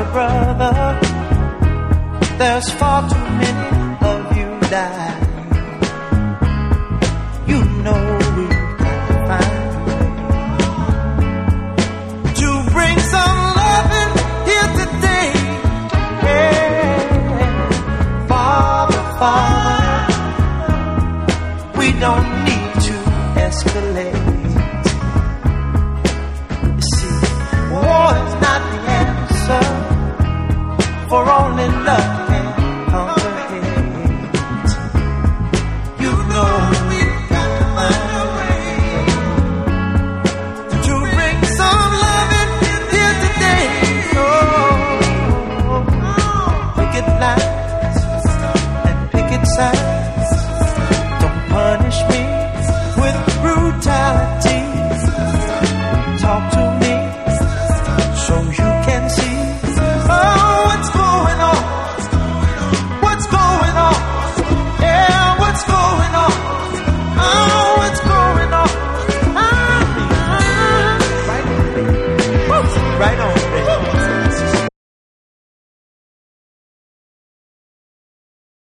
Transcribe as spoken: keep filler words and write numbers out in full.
brother, brother, there's far too many of you dying. You know we've got to find a way to bring some loving here today. Hey, Father, Father, we don't need to escalate. You see, war is not the answer, for only love can conquer hate. You know we've got to find a way to bring some loving here today. Oh, picket lines and picket signs, don't punish me with brutality. Talk to me so you can see. Oh, what's going on? What's going on? Yeah, what's going on? Oh, what's going on? Ah, right on, baby. Woo, right on.